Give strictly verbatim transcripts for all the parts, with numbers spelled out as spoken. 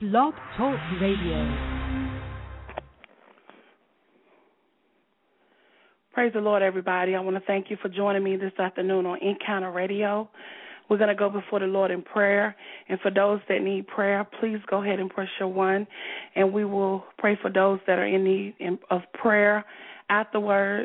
Blog Talk Radio. Praise the Lord, everybody. I want to thank you for joining me this afternoon on Encounter Radio. We're going to go before the Lord in prayer. And for those that need prayer, please go ahead and press your one, and we will pray for those that are in need of prayer afterwards.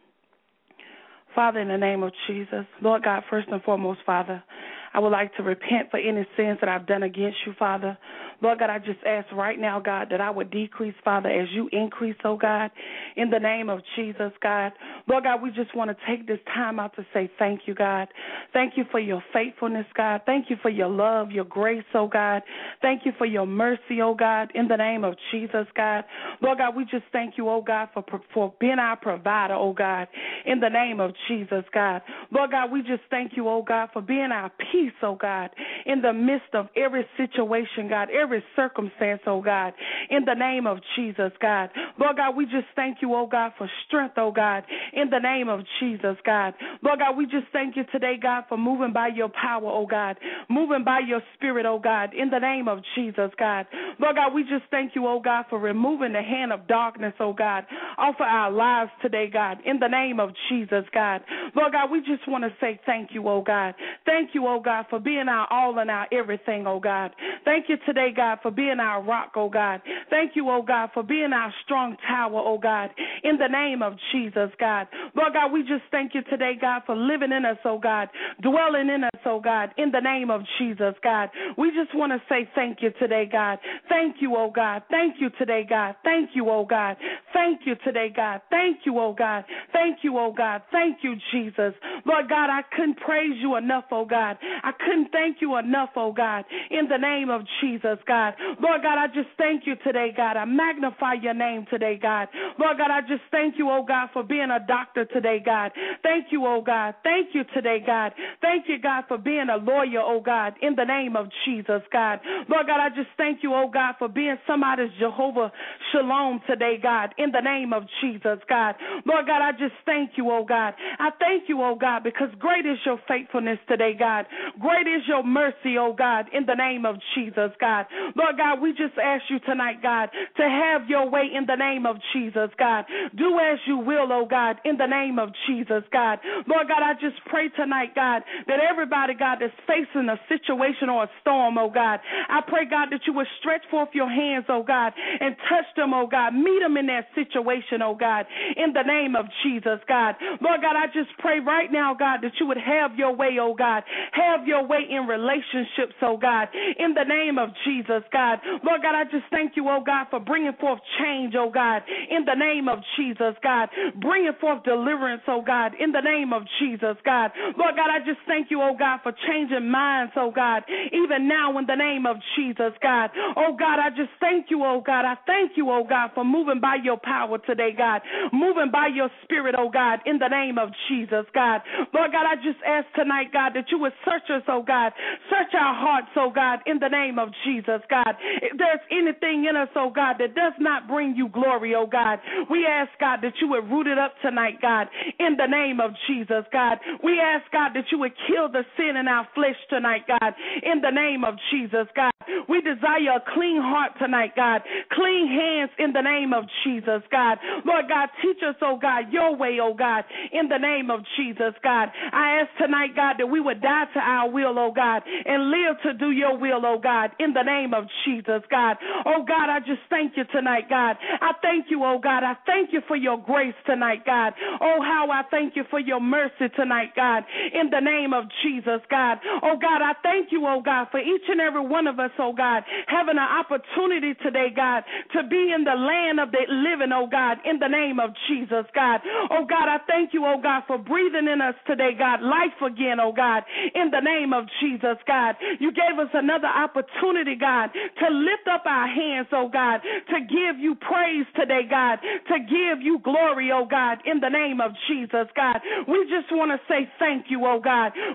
Father, in the name of Jesus, Lord God, first and foremost, Father, I would like to repent for any sins that I've done against you, Father. Lord God, I just ask right now, God, that I would decrease, Father, as you increase, oh God, in the name of Jesus, God. Lord God, we just want to take this time out to say thank you, God. Thank you for your faithfulness, God. Thank you for your love, your grace, oh God. Thank you for your mercy, oh God, in the name of Jesus, God. Lord God, we just thank you, oh God, for, for being our provider, oh God, in the name of Jesus, God. Lord God, we just thank you, oh God, for being our peace, oh God, in the midst of every situation, God, every circumstance, oh God, in the name of Jesus, God. Lord God, we just thank you, oh God, for strength, oh God, in the name of Jesus, God. Lord God, we just thank you today, God, for moving by your power, oh God, moving by your spirit, oh God, in the name of Jesus, God. Lord God, we just thank you, oh God, for removing the hand of darkness, oh God, off of our lives today, God, in the name of Jesus, God. Lord God, we just want to say thank you, oh God. Thank you, oh God, for being our all and our everything, oh God. Thank you today, God, for being our rock, oh God. Thank you, oh God, for being our strong tower, oh God, in the name of Jesus, God. Lord God, we just thank you today, God, for living in us, oh God, dwelling in us, oh God, in the name of Jesus, God. We just want to say thank you today, God. Thank you, oh God. Thank you today, God. Thank you, oh God. Thank you today, God. Thank you, oh God. Thank you, oh God. Thank you, Jesus. Lord God, I couldn't praise you enough, oh God. I couldn't thank you enough, oh God, in the name of Jesus, God. Lord God, I just thank you today, God. I magnify your name today, God. Lord God, I just thank you, oh God, for being a doctor today, God. Thank you, oh God. Thank you today, God. Thank you, God, for being a lawyer, oh God, in the name of Jesus, God. Lord God, I just thank you, oh God, for being somebody's Jehovah Shalom today, God, in the name of Jesus, God. Lord God, I just thank you, oh God. I thank you, oh God, because great is your faithfulness today, God. Great is your mercy, oh God, in the name of Jesus, God. Lord God, we just ask you tonight, God, to have your way in the name of Jesus, God. Do as you will, oh God, in the name of Jesus, God. Lord God, I just pray tonight, God, that everybody, God, that's facing a situation or a storm, oh God, I pray, God, that you would stretch forth your hands, oh God, and touch them, oh God. Meet them in that situation, oh God, in the name of Jesus, God. Lord God, I just pray right now, God, that you would have your way, oh God. Have your way in relationships, oh God, in the name of Jesus, God. Lord God, I just thank you, oh God, for bringing forth change, oh God, in the name of Jesus, God. Bringing forth deliverance, oh God, in the name of Jesus, God. Lord God, I just thank you, oh God, for changing minds, oh God, even now in the name of Jesus, God. Oh God, I just thank you, oh God. I thank you, oh God, for moving by your power today, God. Moving by your spirit, oh God, in the name of Jesus, God. Lord God, I just ask tonight, God, that you would search us, oh God. Search our hearts, oh God, in the name of Jesus, God. If there's anything in us, oh God, that does not bring you glory, oh God, we ask, God, that you would root it up tonight, God, in the name of Jesus, God. We ask, God, that you would kill the sin in our flesh tonight, God, in the name of Jesus, God. We desire a clean heart tonight, God. Clean hands in the name of Jesus, God. Lord God, teach us, oh God, your way, oh God, in the name of Jesus, God. I ask tonight, God, that we would die to our will, oh God, and live to do your will, oh God, in the name of Jesus, God. Oh God, I just thank you tonight, God. I thank you, oh God. I thank you for your grace tonight, God. Oh, how I thank you for your mercy tonight, God, in the name of Jesus, God. Oh God, I thank you, oh God, for each and every one of us, oh God, having an opportunity today, God, to be in the land of the living, oh God, in the name of Jesus, God. Oh God, I thank you, oh God, for breathing in us today, God, life again, oh God, in the name of Jesus, God. You gave us another opportunity, God, to lift up our hands, oh God, to give you praise today, God, to give you glory, oh God, in the name of Jesus, God. We just want to say thank you, oh God. We just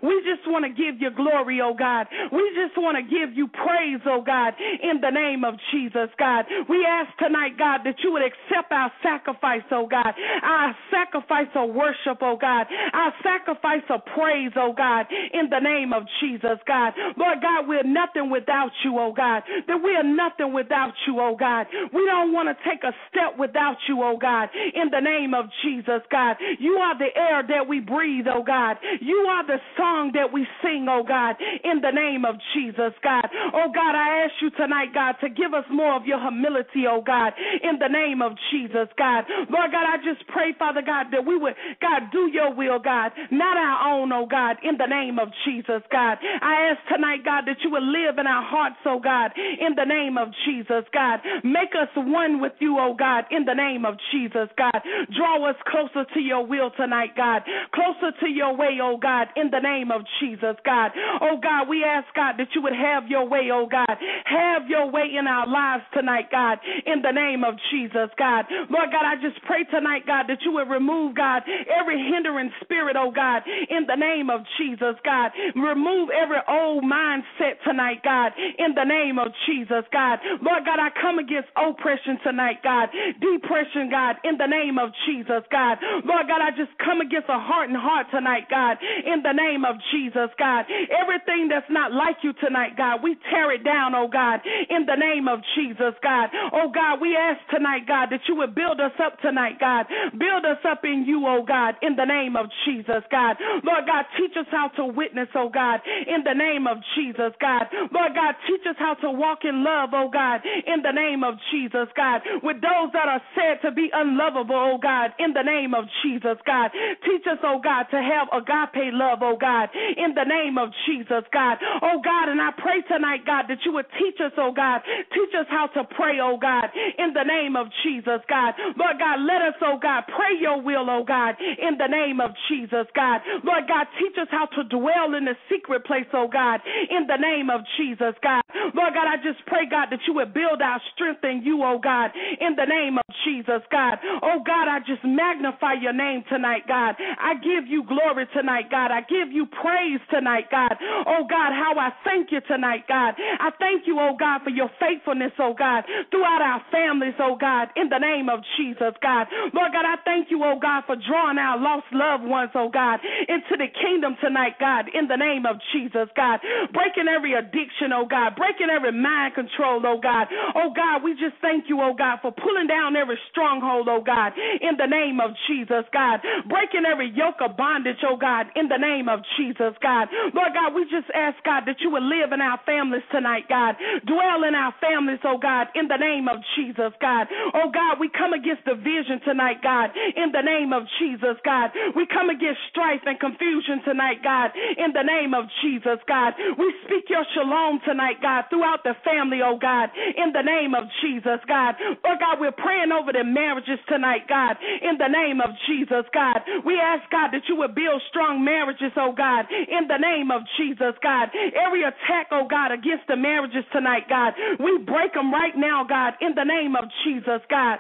just want to give you glory, oh God. We just want to give you praise, oh God, in the name of Jesus, God. We ask tonight, God, that you would accept our sacrifice, oh God, our sacrifice of worship, oh God, our sacrifice of praise, oh God, in the name of Jesus, God. Lord God, we're nothing without you, oh God, that we are nothing without you, oh God. We don't want to take a step without you, oh God, in the name of Jesus, God. You are the air that we breathe, oh God. You are the song that we sing, oh God, in the name of Jesus, God. Oh God, I ask you tonight, God, to give us more of your humility, oh God, in the name of Jesus, God. Lord God, I just pray, Father God, that we would, God, do your will, God, not our own, oh God, in the name of Jesus, God. I ask tonight, God, that you would live in our hearts, oh God, in the name of Jesus, God. Make us one with you, oh God, in the name of Jesus, God. Draw us closer to your will tonight, God, closer to your way, oh God, in the name of Jesus, God. Oh God, we ask, God, that you would have your way, oh God. Have your way in our lives tonight, God, in the name of Jesus, God. Lord God, I just pray tonight, God, that you would remove, God, every hindering spirit, oh God, in the name of Jesus, God. Remove every old mindset tonight, God, in the name of Jesus, God. Lord God, I come against oppression tonight, God, depression, God, in the name of Jesus, God. Lord God, I just come against a hardened heart tonight, God, in the name of Jesus, God. Everything that's not like you tonight, God, we tear it down, oh God, in the name of Jesus, God. Oh God, we ask tonight, God, that you would build us up tonight, God. Build us up in you, oh God, in the name of Jesus, God. Lord God, teach us how to witness, oh God, in the name of Jesus, God. Lord God, teach us how to walk in love, oh God, in the name of Jesus, God. With those that are said to be unlovable, oh God, in the name of Jesus, God. Teach us, oh God, to have agape love, oh God, in the name of Jesus, God. Oh God, and I pray tonight, God, that you would teach us, oh God, teach us how to pray, oh God, in the name of Jesus, God. Lord God, let us, oh God, pray your will, oh God, in the name of Jesus, God. Lord God, teach us how to dwell in the secret place, oh God, in the name of Jesus, God. Lord God, I just pray, God, that you would build our strength in you, oh God, in the name of Jesus, God. Oh God, I just magnify your name tonight, God. I give you glory tonight, God. I give you praise tonight, God. Oh God, how I thank you tonight, God. I thank you, oh God, for your faithfulness, oh God, throughout our families, oh God, in the name of Jesus, God. Lord God, I thank you, oh God, for drawing our lost loved ones, oh God, into the kingdom tonight, God, in the name of Jesus, God. Breaking every addiction, oh God, breaking every mind control, oh God. Oh God, we just thank you, oh God, for pulling down every stronghold, oh God, in the name of Jesus, God. Breaking every yoke of bondage, oh God, in the name of Jesus, God. Lord God, we just ask, God, that you would live in our families tonight, God. Dwell in our families, oh God, in the name of Jesus, God. Oh God, we come against division tonight, God, in the name of Jesus, God. We come against strife and confusion tonight, God, in the name of Jesus, God. We speak your shalom tonight, God, throughout the family, oh God, in the name of Jesus, God. Lord God, we're praying over the marriages tonight, God, in the name of Jesus, God. We ask, God, that you would build strong marriages, oh God, in the name of Jesus, God. Every attack, oh God, against the marriages tonight, God, we break them right now, God, in the name of Jesus, God.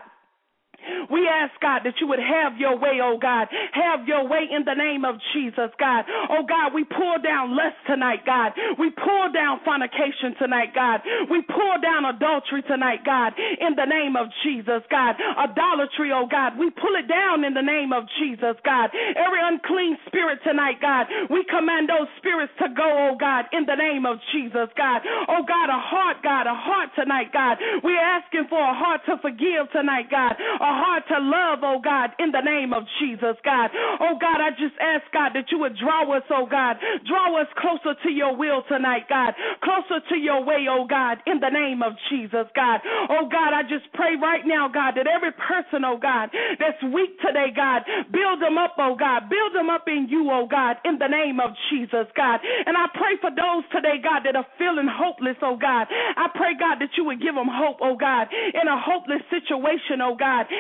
We ask, God, that you would have your way, oh God. Have your way in the name of Jesus, God. Oh God, we pull down lust tonight, God. We pull down fornication tonight, God. We pull down adultery tonight, God, in the name of Jesus, God. Idolatry, oh God, we pull it down in the name of Jesus, God. Every unclean spirit tonight, God, we command those spirits to go, oh God, in the name of Jesus, God. Oh God, a heart, God, a heart tonight, God. We're asking for a heart to forgive tonight, God. A heart to love, oh God, in the name of Jesus, God. Oh God, I just ask, God, that you would draw us, oh God. Draw us closer to your will tonight, God. Closer to your way, oh God, in the name of Jesus, God. Oh God, I just pray right now, God, that every person, oh God, that's weak today, God, build them up, oh God. Build them up in you, oh God, in the name of Jesus, God. And I pray for those today, God, that are feeling hopeless, oh God. I pray, God, that you would give them hope, oh God, in a hopeless situation, oh God,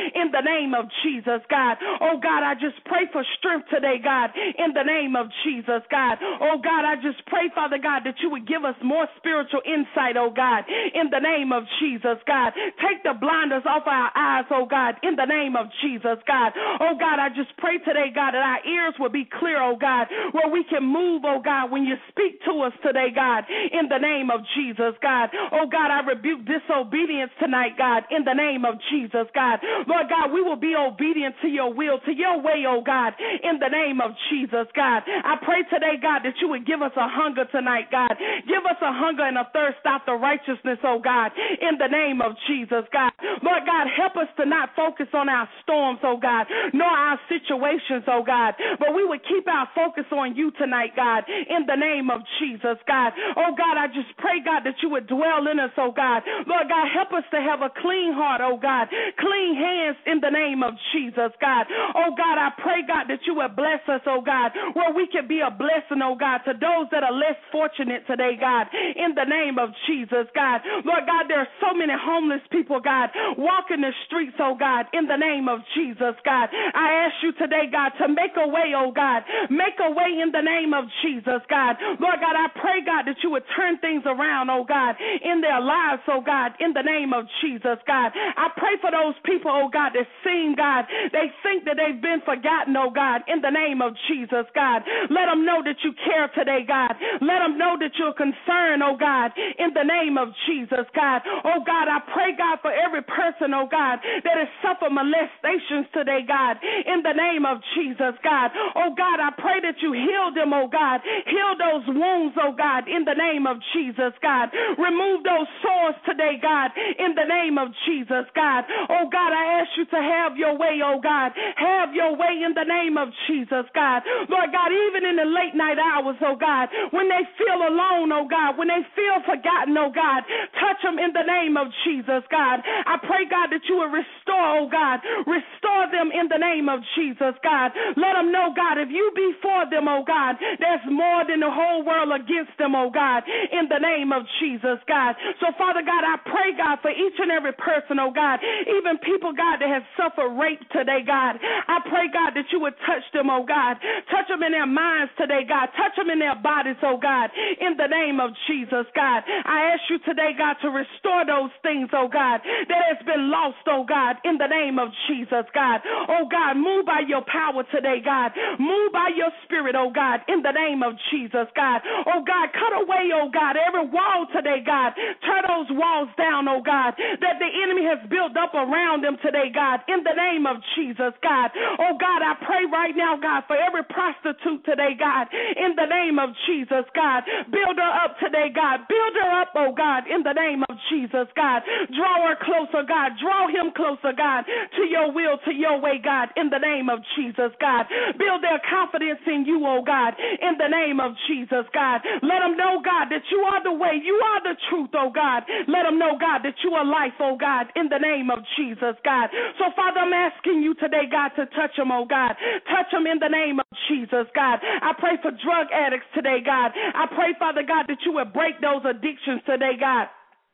in the name of Jesus, God. Oh, God, I just pray for strength today, God, in the name of Jesus, God. Oh, God, I just pray, Father God, that you would give us more spiritual insight, oh, God, in the name of Jesus, God. Take the blinders off our eyes, oh, God, in the name of Jesus, God. Oh, God, I just pray today, God, that our ears will be clear, oh, God, where we can move, oh, God, when you speak to us today, God, in the name of Jesus, God. Oh, God, I rebuke disobedience tonight, God, in the name of Jesus, God. Lord God, we will be obedient to your will, to your way, oh, God, in the name of Jesus, God. I pray today, God, that you would give us a hunger tonight, God. Give us a hunger and a thirst after righteousness, oh, God, in the name of Jesus, God. Lord God, help us to not focus on our storms, oh, God, nor our situations, oh, God, but we would keep our focus on you tonight, God, in the name of Jesus, God. Oh, God, I just pray, God, that you would dwell in us, oh, God. Lord God, help us to have a clean heart, oh, God, clean hands in the name of Jesus, God. Oh, God, I pray, God, that you would bless us, oh, God, where we can be a blessing, oh, God, to those that are less fortunate today, God, in the name of Jesus, God. Lord God, there are so many homeless people, God, walking the streets, oh, God, in the name of Jesus, God. I ask you today, God, to make a way, oh, God, make a way in the name of Jesus, God. Lord God, I pray, God, that you would turn things around, oh, God, in their lives, oh, God, in the name of Jesus, God. I pray for those people, oh, God, that seem, God, they think that they've been forgotten, oh, God, in the name of Jesus, God. Let them know that you care today, God. Let them know that you're concerned, oh, God, in the name of Jesus, God. Oh, God, I pray, God, for every person, oh, God, that has suffered molestations today, God, in the name of Jesus, God. Oh, God, I pray that you heal them, oh, God. Heal those wounds, oh, God, in the name of Jesus, God. Remove those sores today, God, in the name of Jesus, God. Oh, God, I ask you to have your way, oh, God. Have your way in the name of Jesus, God. Lord God, even in the late night hours, oh, God, when they feel alone, oh, God, when they feel forgotten, oh, God, touch them in the name of Jesus, God. I pray, God, that you will restore, oh, God, restore them in the name of Jesus, God. Let them know, God, if you be for them, oh, God, there's more than the whole world against them, oh, God, in the name of Jesus, God. So, Father God, I pray, God, for each and every person, oh, God, even people, God, that have suffered rape today, God. I pray, God, that you would touch them, oh, God. Touch them in their minds today, God. Touch them in their bodies, oh, God, in the name of Jesus, God. I ask you today, God, to restore those things, oh, God, that has been lost, oh, God, in the name of Jesus, God. Oh, God, move by your power today, God. Move by your spirit, oh, God, in the name of Jesus, God. Oh, God, cut away, oh, God, every wall today, God. Tear those walls down, oh, God, that the enemy has built up around them today, God, in the name of Jesus, God. Oh, God, I pray right now, God, for every prostitute today, God, in the name of Jesus, God. Build her up today, God. Build her up, oh, God, in the name of Jesus, God. Draw her closer, God. Draw him closer, God, to your will, to your way, God, in the name of Jesus, God. Build their confidence in you, oh, God, in the name of Jesus, God. Let them know, God, that you are the way. You are the truth, oh, God. Let them know, God, that you are life, oh, God, in the name of Jesus, God. So, Father, I'm asking you today, God, to touch them, oh, God. Touch them in the name of Jesus, God. I pray for drug addicts today, God. I pray, Father God, that you would break those addictions today, God.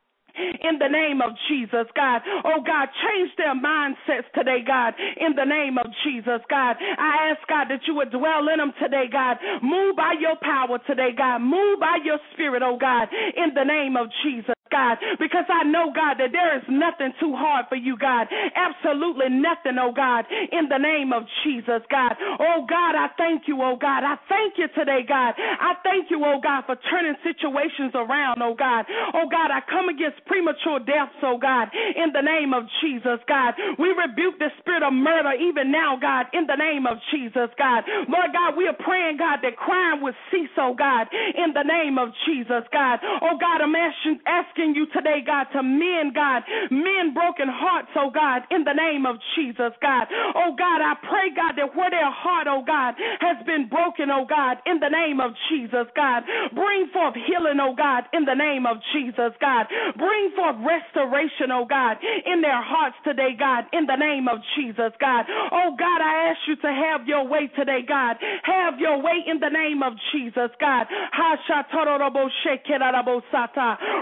In the name of Jesus, God. Oh, God, change their mindsets today, God. In the name of Jesus, God. I ask, God, that you would dwell in them today, God. Move by your power today, God. Move by your spirit, oh, God. In the name of Jesus, God. Because I know, God, that there is nothing too hard for you, God. Absolutely nothing, oh, God. In the name of Jesus, God. Oh, God, I thank you, oh, God. I thank you today, God. I thank you, oh, God, for turning situations around, oh, God. Oh, God, I come against premature deaths, oh, God, in the name of Jesus, God. We rebuke the spirit of murder even now, God, in the name of Jesus, God. Lord God, we are praying, God, that crime would cease, oh, God, in the name of Jesus, God. Oh, God, I'm asking, asking you today, God, to mend, God, mend broken hearts, oh, God, in the name of Jesus, God. Oh, God, I pray, God, that where their heart, oh, God, has been broken, oh, God, in the name of Jesus, God. Bring forth healing, oh, God, in the name of Jesus, God. Bring forth restoration, oh, God, in their hearts today, God, in the name of Jesus, God. Oh, God, I ask you to have your way today, God. Have your way in the name of Jesus, God. Rasa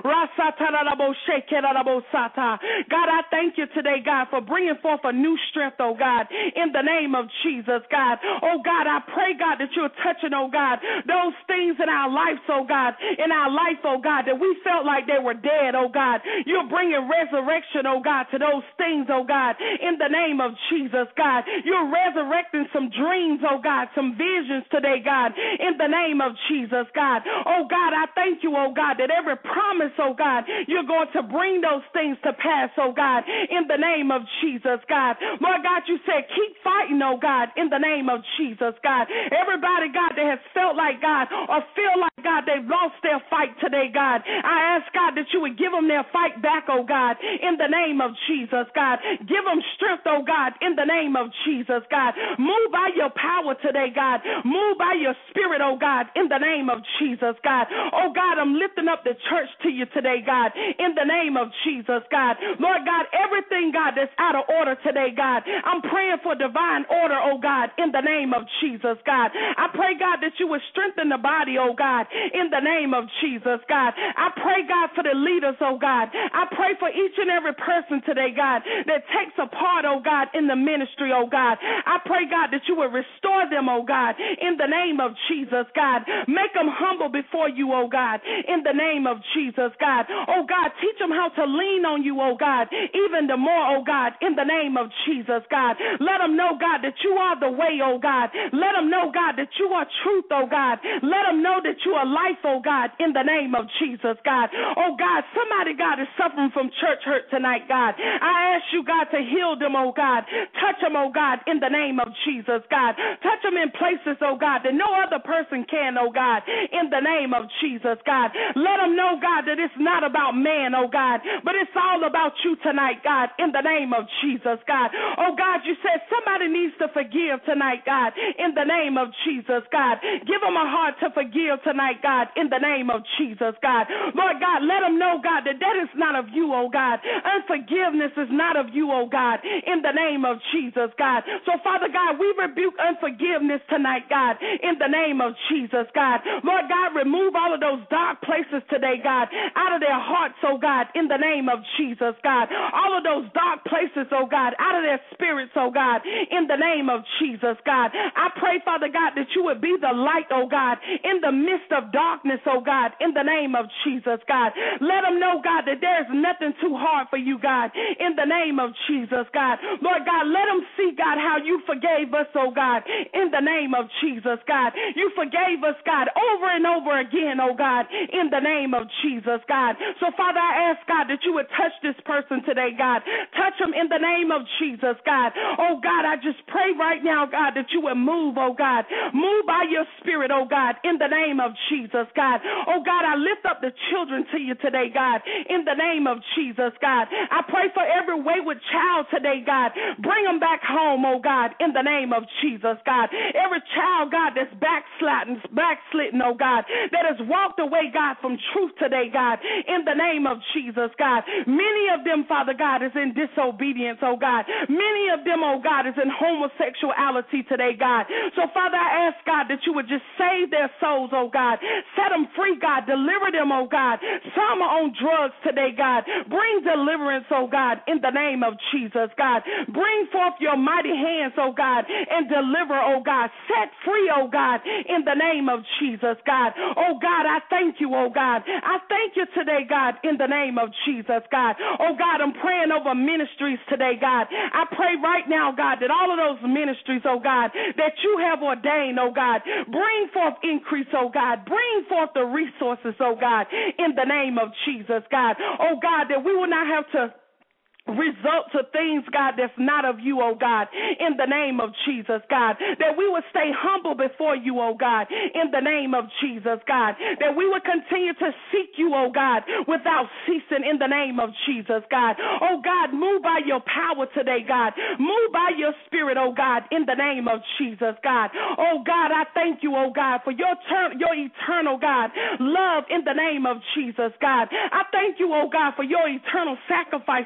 God, I thank you today, God, for bringing forth a new strength, oh God, in the name of Jesus, God. Oh God, I pray, God, that you're touching, oh God, those things in our lives, oh God, in our life, oh God, that we felt like they were dead, oh God. You're bringing resurrection, oh God, to those things, oh God, in the name of Jesus, God. You're resurrecting some dreams, oh God, some visions today, God, in the name of Jesus, God. Oh God, I thank you, oh God, that every promise, oh God, you're going to bring those things to pass, oh God, in the name of Jesus, God. Lord God, you said keep fighting, oh God, in the name of Jesus, God. Everybody, God, that has felt like, God, or feel like, God, they've lost their fight today, God, I ask, God, that you would give them their fight back, oh God, in the name of Jesus, God. Give them strength, oh God, in the name of Jesus, God. Move by your power today, God. Move by your spirit, oh God, in the name of Jesus, God. Oh God, I'm lifting up the church to you today, God, in the name of Jesus, God. Lord God, everything, God, that's out of order today, God, I'm praying for divine order, oh God, in the name of Jesus, God. I pray, God, that you would strengthen the body, oh God, in the name of Jesus, God. I pray, God, for the leaders, oh God. I pray for each and every person today, God, that takes a part, oh God, in the ministry, oh God. I pray, God, that you would restore them, oh God, in the name of Jesus, God. Make them humble before you, oh God, in the name of Jesus, God. Oh God, teach them how to lean on you, oh God, even the more, oh God, in the name of Jesus, God. Let them know, God, that you are the way, oh God. Let them know, God, that you are truth, oh God. Let them know that you are life, oh God, in the name of Jesus, God. Oh God, somebody, God, is suffering from church hurt tonight, God. I ask you, God, to heal them, oh God. Touch them, oh God, in the name of Jesus, God. Touch them in places, oh God, that no other person can, oh God, in the name of Jesus, God. Let them know, God, that it's not about man, oh God, but it's all about you tonight, God, in the name of Jesus, God. Oh God, you said somebody needs to forgive tonight, God, in the name of Jesus, God. Give them a heart to forgive tonight, God, in the name of Jesus, God. Lord God, let them know, God, that that is not of you, oh God. Unforgiveness is not of you, oh God, in the name of Jesus, God. So, Father God, we rebuke unforgiveness tonight, God, in the name of Jesus, God. Lord God, remove all of those dark places today, God, out of their hearts, oh God, in the name of Jesus, God. All of those dark places, oh God, out of their spirits, oh God, in the name of Jesus, God. I pray, Father God, that you would be the light, oh God, in the midst of darkness, oh God, in the name of Jesus, God. Let them know, God, that there is nothing too hard for you, God, in the name of Jesus, God. Lord God, let them see, God, how you forgave us, oh God, in the name of Jesus, God. You forgave us, God, over and over again, oh God, in the name of Jesus, God. So, Father, I ask, God, that you would touch this person today, God. Touch them in the name of Jesus, God. Oh, God, I just pray right now, God, that you would move, oh God. Move by your spirit, oh God, in the name of Jesus, God. Oh, God, I lift up the children to you today, God, in the name of Jesus, God. I pray for every wayward child today, God. Bring them back home, oh God, in the name of Jesus, God. Every child, God, that's backsliding, backslidden, oh God, that has walked away, God, from truth today, God, in the name of Jesus, God. Many of them, Father God, is in disobedience, oh God. Many of them, oh God, is in homosexuality today, God. So, Father, I ask, God, that you would just save their souls, oh God. Set them free, God. Deliver them, oh God. Some are on drugs today, God. Bring deliverance, oh God, in the name of Jesus, God. Bring forth your mighty hands, oh God, and deliver, oh God. Set free, oh God, in the name of Jesus, God. Oh God, I thank you, oh God. I thank you today, God, in the name of Jesus, God. Oh God, I'm praying over ministries today, God. I pray right now, God, that all of those ministries, oh God, that you have ordained, oh God, bring forth increase, oh God. Bring forth the resources, oh God, in the name of Jesus, God. Oh God, that we will not have to results of things, God, that's not of you, oh God, in the name of Jesus, God, that we would stay humble before you, oh God, in the name of Jesus, God, that we would continue to seek you, oh God, without ceasing in the name of Jesus, God. Oh God, move by your power today, God. Move by your spirit, oh God, in the name of Jesus, God. Oh God, I thank you, oh God, for your ter- your eternal, God, love in the name of Jesus, God. I thank you, oh God, for your eternal sacrifices, oh God,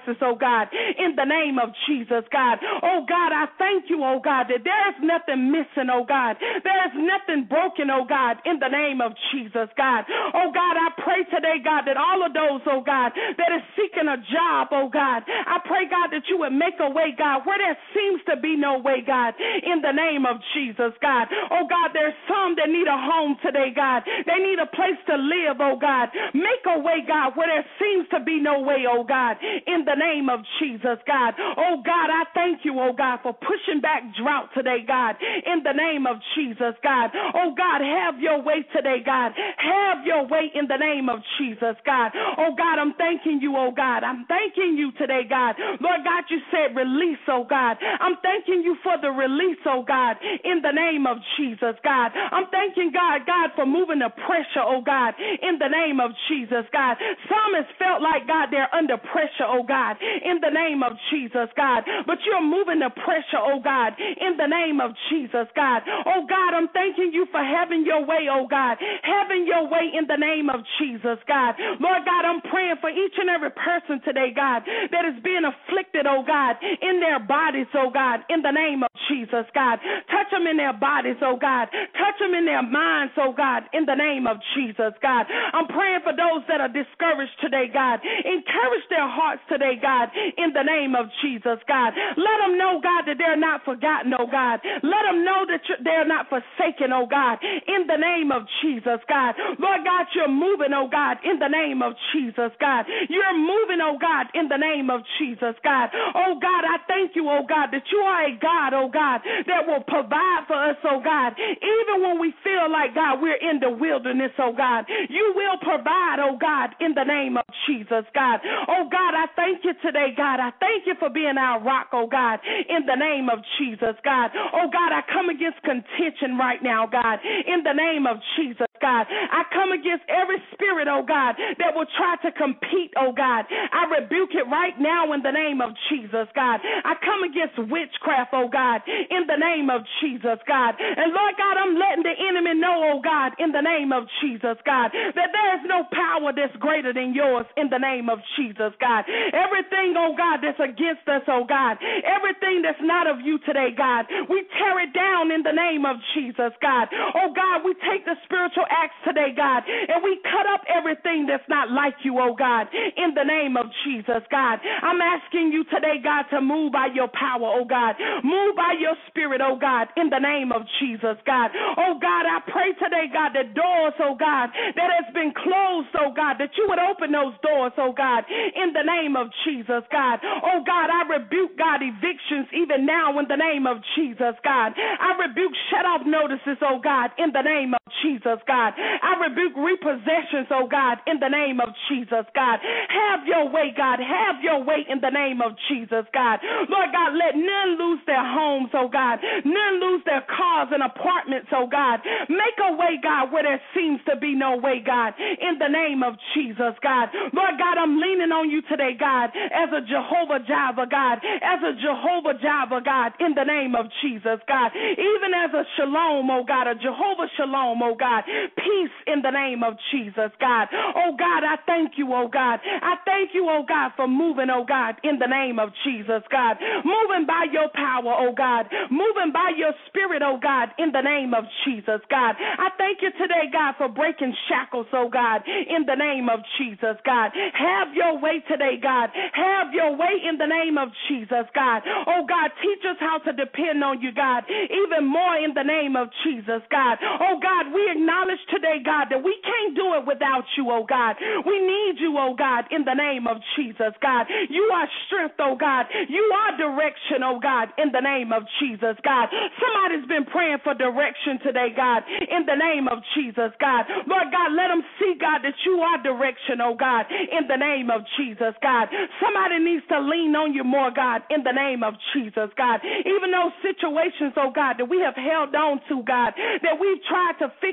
God, in the name of Jesus, God. Oh, God, I thank you, oh, God, that there is nothing missing, oh, God. There is nothing broken, oh, God, in the name of Jesus, God. Oh, God, I pray today, God, that all of those, oh, God, that is seeking a job, oh, God, I pray, God, that you would make a way, God, where there seems to be no way, God, in the name of Jesus, God. Oh, God, there's some that need a home today, God. They need a place to live, oh, God. Make a way, God, where there seems to be no way, oh, God, in the name of Jesus, God. Oh, God, I thank you, oh, God, for pushing back drought today, God, in the name of Jesus, God. Oh, God, have your way today, God. Have your way in the name of Jesus, God. Oh, God, I'm thanking you, oh, God. I'm thanking you today, God. Lord God, you said release, oh, God. I'm thanking you for the release, oh, God, in the name of Jesus, God. I'm thanking God, God, for moving the pressure, oh, God, in the name of Jesus, God. Some has felt like, God, they're under pressure, oh, God, in the name of Jesus, God. But you're moving the pressure, oh, God, in the name of Jesus, God. Oh, God, I'm thanking you for having your way, oh, God, having your way in the name of Jesus, God. Lord God, I'm praying for each and every person today, God, that is being afflicted, oh, God, in their bodies, oh, God, in the name of Jesus, God. Touch them in their bodies, oh, God. Touch them in their minds, oh, God, in the name of Jesus, God. I'm praying for those that are discouraged today, God. Encourage their hearts today, God, in the name of Jesus, God. Let them know, God, that they're not forgotten, oh, God. Let them know that they're not forsaken, oh, God, in the name of Jesus, God. Lord God, you're moving, oh, God, in the name of Jesus, God. You're moving, oh, God, in the name of Jesus, God. Oh, God, I thank you, oh, God, that you are a God, oh, God, that will provide for us, oh, God, even when we feel like, God, we're in the wilderness, oh, God. You will provide, oh, God, in the name of Jesus, God. Oh, God, I thank you today, God. I thank you for being our rock, oh, God, in the name of Jesus, God. Oh, God, I come against contention right now, God, in the name of Jesus, God. I come against every spirit, oh, God, that will try to compete, oh, God. I rebuke it right now in the name of Jesus, God. I come against witchcraft, oh, God, in the name of Jesus, God. And, Lord God, I'm letting the enemy know, oh, God, in the name of Jesus, God, that there is no power that's greater than yours in the name of Jesus, God. Everything, oh, God, that's against us, oh, God, everything that's not of you today, God, we tear it down in the name of Jesus, God. Oh, God, we take the spiritual axe today, God, and we cut up everything that's not like you, oh, God, in the name of Jesus, God. I'm asking you today, God, to move by your power, oh, God. Move by your spirit, oh, God, in the name of Jesus, God. Oh, God, I pray today, God, that doors, oh, God, that has been closed, oh, God, that you would open those doors, oh, God, in the name of Jesus, God. Oh, God, I rebuke, God, evictions even now in the name of Jesus, God. I rebuke shut-off notices, oh, God, in the name of Jesus, God. I rebuke repossessions, oh, God, in the name of Jesus, God. Have your way, God. Have your way in the name of Jesus, God. Lord God, let none lose their homes, oh, God. None lose their cars and apartments, oh, God. Make a way, God, where there seems to be no way, God, in the name of Jesus, God. Lord God, I'm leaning on you today, God, as a Jehovah Jireh, God, as a Jehovah Jireh, God, in the name of Jesus, God. Even as a Shalom, oh, God, a Jehovah Shalom, oh, God. Peace in the name of Jesus, God. Oh, God, I thank you, oh, God. I thank you, oh, God, for moving, oh, God, in the name of Jesus, God. Moving by your power, oh, God. Moving by your spirit, oh, God, in the name of Jesus, God. I thank you today, God, for breaking shackles, oh, God, in the name of Jesus, God. Have your way today, God. Have your way in the name of Jesus, God. Oh, God, teach us how to depend on you, God, even more in the name of Jesus, God. Oh, God, we acknowledge today, God, that we can't do it without you, oh, God. We need you, oh, God, in the name of Jesus, God. You are strength, oh, God. You are direction, oh, God, in the name of Jesus, God. Somebody's been praying for direction today, God, in the name of Jesus, God. Lord God, let them see, God, that you are direction, oh, God, in the name of Jesus, God. Somebody needs to lean on you more, God, in the name of Jesus, God. Even those situations, oh, God, that we have held on to, God, that we've tried to fix on our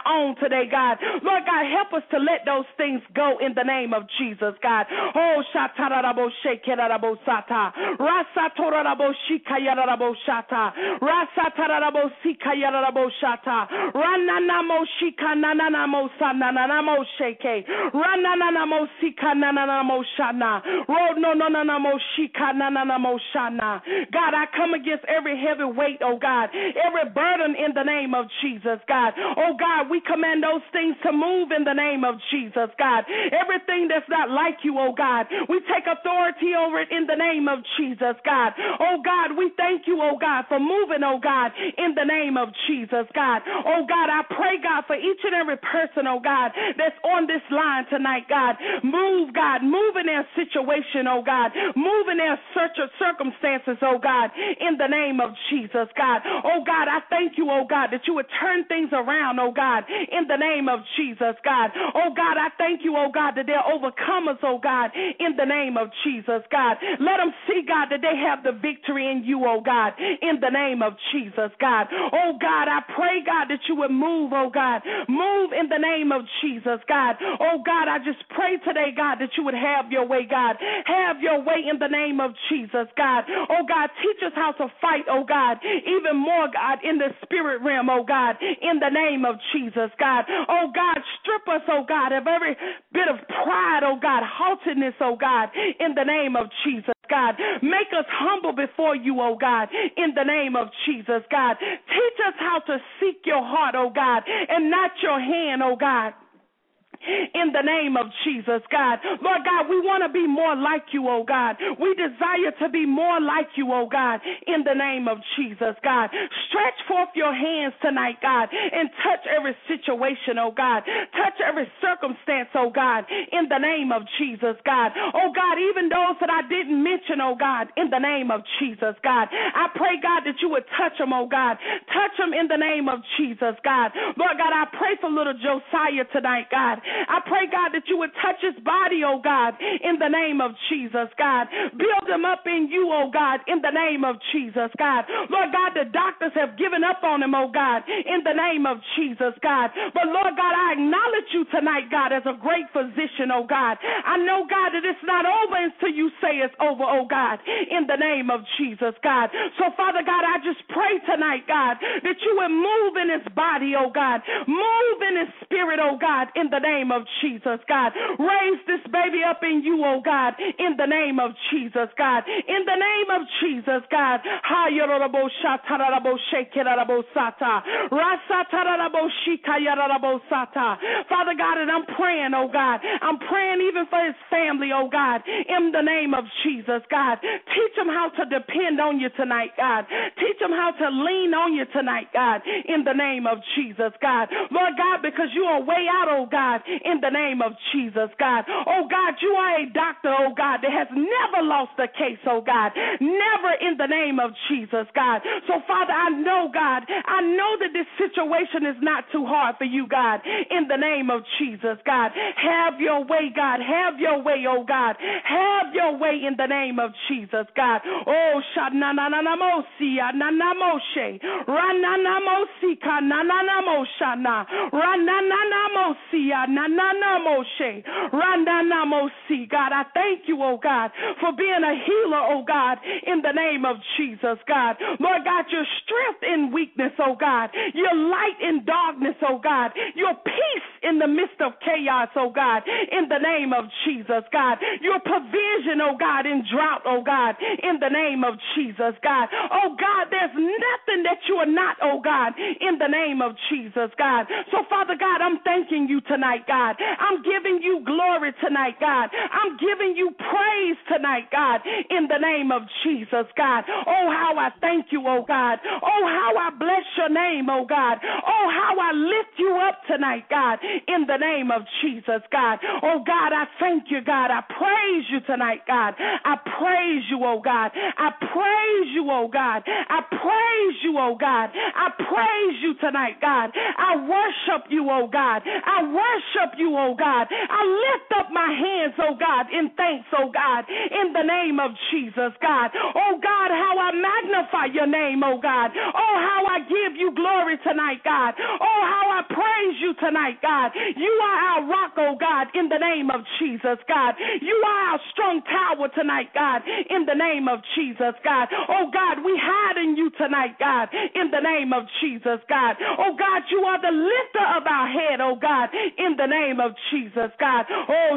our own today, God. Lord God, help us to let those things go in the name of Jesus, God. Oh, shatarabo shekerabo sata. Rasatorabo shikayarabo shata. Rasatarabo sikayarabo shata. Rananamo shikananamo sananamo sheke. Rananamo sikananamo shana. Ro no no no no mo shikananamo shana. God, I come against every heavy weight, oh God, every burden in the name of Jesus, God. Oh God, we command those things to move in the name of Jesus, God. Everything that's not like you, oh God, we take authority over it in the name of Jesus, God. Oh God, we thank you, oh God, for moving, oh God, in the name of Jesus, God. Oh God, I pray, God, for each and every person, oh God, that's on this line tonight, God. Move, God, move in their situation, oh God. Move in their search of circumstances, oh God, in the name of Jesus, God. Oh God, I thank you, oh God, that you would turn things around, oh God, in the name of Jesus, God. Oh God, I thank you, oh God, that they're overcomers, oh God, in the name of Jesus, God. Let them see, God, that they have the victory in you, oh God, in the name of Jesus, God. Oh God, I pray, God, that you would move, oh God. Move in the name of Jesus, God. Oh God, I just pray today, God, that you would have your way, God. Have your way in the name of Jesus, God. Oh God, teach us how to fight, oh God, even more, God, in the spirit realm, oh God, in the name of Jesus, God. Oh God, strip us, oh God, of every bit of pride, oh God, haughtiness, oh God, in the name of Jesus, God. Make us humble before you, oh God, in the name of Jesus, God. Teach us how to seek your heart, oh God, and not your hand, oh God, in the name of Jesus, God. Lord God, we want to be more like you, oh God. We desire to be more like you, oh God, in the name of Jesus, God. Stretch forth your hands tonight, God, and touch every situation, oh God. Touch every circumstance, oh God, in the name of Jesus, God. Oh God, even those that I didn't mention, oh God, in the name of Jesus, God. I pray, God, that you would touch them, oh God. Touch them in the name of Jesus, God. Lord God, I pray for little Josiah tonight, God. I pray, God, that you would touch his body, oh God, in the name of Jesus, God. Build him up in you, oh God, in the name of Jesus, God. Lord God, the doctors have given up on him, oh God, in the name of Jesus, God. But Lord God, I acknowledge you tonight, God, as a great physician, oh God. I know, God, that it's not over until you say it's over, oh God, in the name of Jesus, God. So, Father God, I just pray tonight, God, that you would move in his body, oh God. Move in his spirit, oh God, in the name of Jesus, God. Raise this baby up in you, oh God, in the name of Jesus, God. In the name of Jesus, God. Father God, and I'm praying, oh God. I'm praying even for his family, oh God, in the name of Jesus, God. Teach them how to depend on you tonight, God. Teach them how to lean on you tonight, God, in the name of Jesus, God. Lord God, because you are way out, oh God, in the name of Jesus, God. Oh God, you are a doctor, oh God, that has never lost a case, oh God. Never in the name of Jesus, God. So Father, I know, God, I know that this situation is not too hard for you, God, in the name of Jesus, God. Have your way, God. Have your way, oh God. Have your way in the name of Jesus, God. Oh, shanananamosi, ananamoshe, rananamosi, kanananamoshana, rananamosi, ananamoshe, rananamosi. God, I thank you, oh God, for being a healer, oh God, in the name of Jesus, God. Lord God, your strength in weakness, oh God. Your light in darkness, oh God. Your peace in the midst of chaos, oh God, in the name of Jesus, God. Your provision, oh God, in drought, oh God, in the name of Jesus, God. Oh God, there's nothing that you are not, oh God, in the name of Jesus, God. So Father God, I'm thanking you tonight, God. I'm giving you glory tonight, God. I'm giving you praise tonight, God, in the name of Jesus, God. Oh, how I thank you, oh God. Oh, how I bless your name, oh God. Oh, how I lift you up tonight, God, in the name of Jesus, God. Oh God, I thank you, God. I praise you tonight, God. I praise you, oh God. I praise you, oh God. I praise you, oh God. I praise you tonight, God. I worship you, oh God. I worship you, oh God. I lift up my hands, oh God, in thanks, oh God, in the name of Jesus, God. Oh, God, how I magnify your name, oh, God. Oh, how I give you glory tonight, God. Oh, how I praise you tonight, God. You are our rock, oh, God, in the name of Jesus, God. You are our strong tower tonight, God, in the name of Jesus, God. Oh, God, we hide in you tonight, God, in the name of Jesus, God. Oh, God, you are the lifter of our head, oh, God, in the name of Jesus, God. Oh,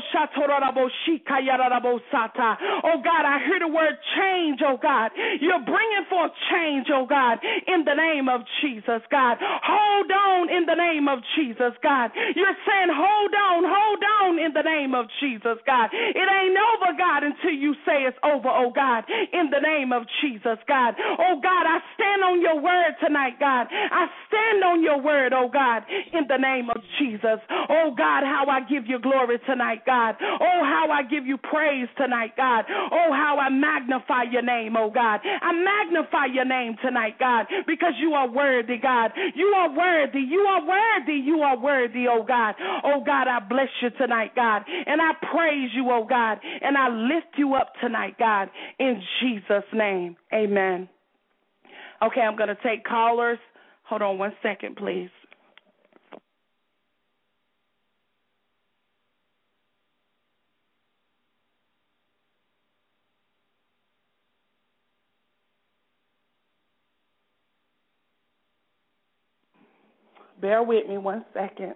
oh, God, I hear the word change, oh, God. You're bringing forth change, oh, God, in the name of Jesus, God. Hold on in the name of Jesus, God. You're saying hold on, hold on in the name of Jesus, God. It ain't over, God, until you say it's over, oh, God, in the name of Jesus, God. Oh, God, I stand on your word tonight, God. I stand on your word, oh, God, in the name of Jesus. Oh, God, how I give you glory tonight, God. Oh, how I give you praise tonight, God. Oh, how I magnify your name, oh, God. I magnify your name tonight, God, because you are worthy, God. You are worthy. You are worthy. You are worthy, oh, God. Oh, God, I bless you tonight, God, and I praise you, oh, God, and I lift you up tonight, God, in Jesus' name. Amen. Okay, I'm going to take callers. Hold on one second, please. Bear with me one second.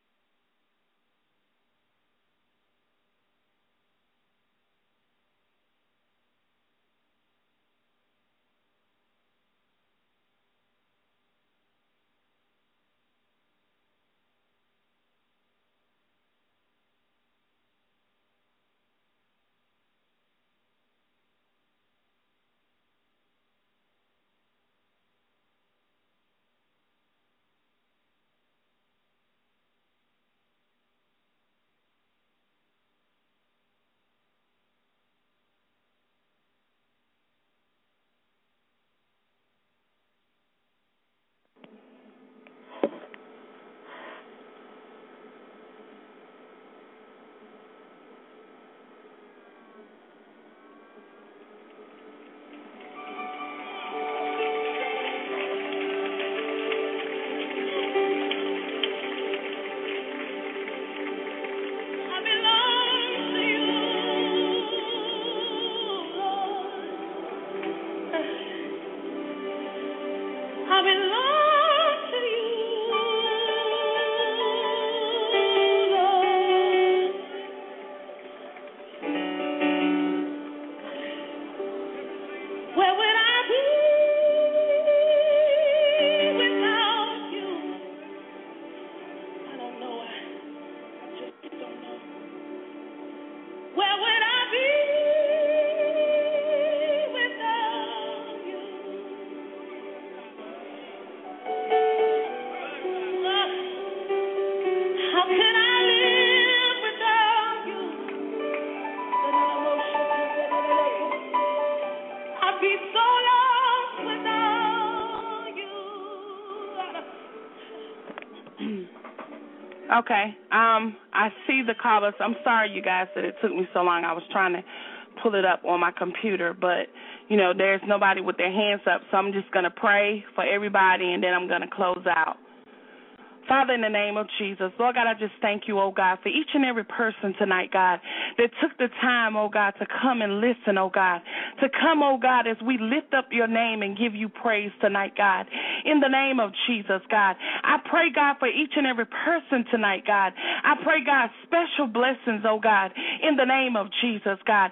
Okay. Um, I see the callers. I'm sorry, you guys, that it took me so long. I was trying to pull it up on my computer, but, you know, there's nobody with their hands up, so I'm just going to pray for everybody, and then I'm going to close out. Father, in the name of Jesus, Lord God, I just thank you, oh God, for each and every person tonight, God, that took the time, oh God, to come and listen, oh God, to come, oh God, as we lift up your name and give you praise tonight, God, in the name of Jesus, God. I pray, God, for each and every person tonight, God. I pray, God, special blessings, oh God, in the name of Jesus, God.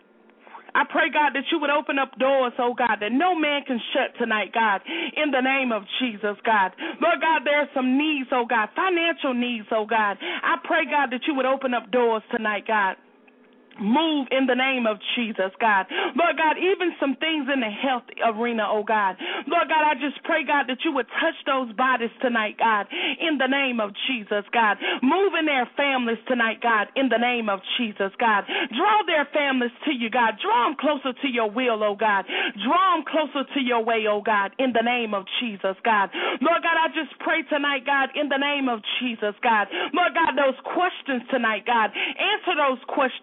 I pray, God, that you would open up doors, oh God, that no man can shut tonight, God, in the name of Jesus, God. Lord God, there are some needs, oh God, financial needs, oh God. I pray, God, that you would open up doors tonight, God. Move in the name of Jesus, God. Lord God, even some things in the health arena, oh God. Lord God, I just pray, God, that you would touch those bodies tonight, God, in the name of Jesus, God. Move in their families tonight, God, in the name of Jesus, God. Draw their families to you, God. Draw them closer to your will, oh God. Draw them closer to your way, oh God, in the name of Jesus, God. Lord God, I just pray tonight, God, in the name of Jesus, God. Lord God, those questions tonight, God. Answer those questions in the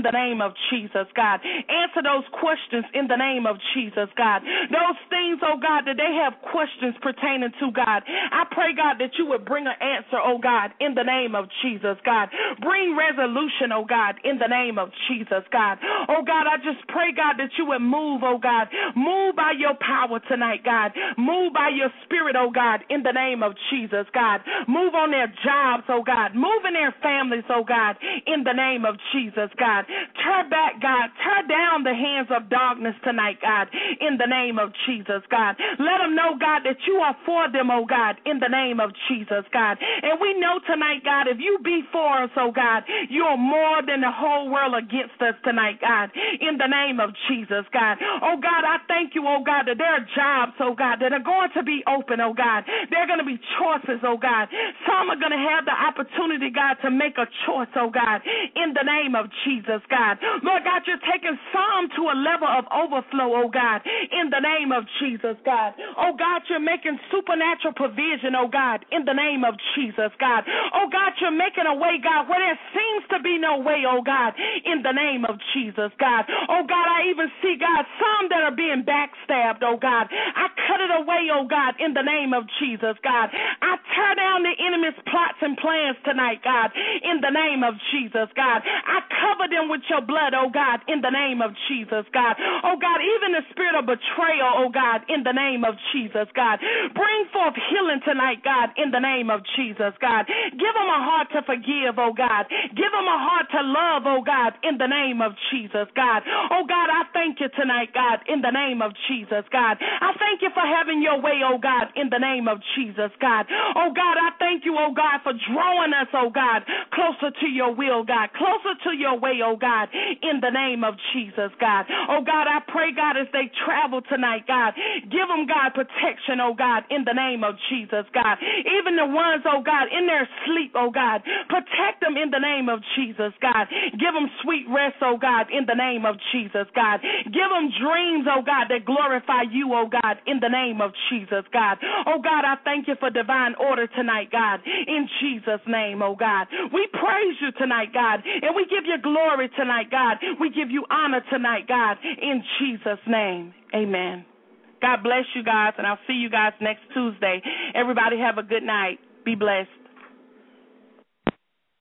the name of Jesus, God. Answer those questions in the name of Jesus, God. Those things, oh God, that they have questions pertaining to, God. I pray, God, that you would bring an answer, oh God, in the name of Jesus, God. Bring resolution, oh God, in the name of Jesus, God. Oh God, I just pray, God, that you would move, oh God. Move by your power tonight, God. Move by your spirit, oh God, in the name of Jesus, God. Move on their jobs, oh God. Move in their families, oh God, in the name of Jesus, God. Tear back, God. Tear down the hands of darkness tonight, God, in the name of Jesus, God. Let them know, God, that you are for them, oh God, in the name of Jesus, God. And we know tonight, God, if you be for us, oh God, you are more than the whole world against us tonight, God, in the name of Jesus, God. Oh God, I thank you, oh God, that there are jobs, oh God, that are going to be open, oh God. There are going to be choices, oh God. Some are going to have the opportunity, God, to make a choice, oh God, in the name of Jesus, God. Lord God, you're taking some to a level of overflow, oh God, in the name of Jesus, God. Oh God, you're making supernatural provision, oh God, in the name of Jesus, God. Oh God, you're making a way, God, where there seems to be no way, oh God, in the name of Jesus, God. Oh God, I even see, God, some that are being backstabbed, oh God. I cut it away, oh God, in the name of Jesus, God. I tear down the enemy's plots and plans tonight, God, in the name of Jesus, God. I cover them with your blood, oh God, in the name of Jesus, God. Oh God, even the spirit of betrayal, oh God, in the name of Jesus, God. Bring forth healing tonight, God, in the name of Jesus, God. Give them a heart to forgive, oh God. Give them a heart to love, oh God, in the name of Jesus, God. Oh God, I thank you tonight, God, in the name of Jesus, God. I thank you for having your way, oh God, in the name of Jesus, God. Oh God, I thank you, oh God, for drawing us, oh God, closer to your will, God, closer to your way, oh God, in the name of Jesus, God. Oh God, I pray, God, as they travel tonight, God, give them, God, protection, oh God, in the name of Jesus, God. Even the ones, oh God, in their sleep, oh God, protect them in the name of Jesus, God. Give them sweet rest, oh God, in the name of Jesus, God. Give them dreams, oh God, that glorify you, oh God, in the name of Jesus, God. Oh God, I thank you for divine order tonight, God, in Jesus' name, oh God. We praise you tonight, God, and we give you glory tonight, God. We give you honor tonight, God, in Jesus' name. Amen. God bless you guys, and I'll see you guys next Tuesday. Everybody have a good night. Be blessed.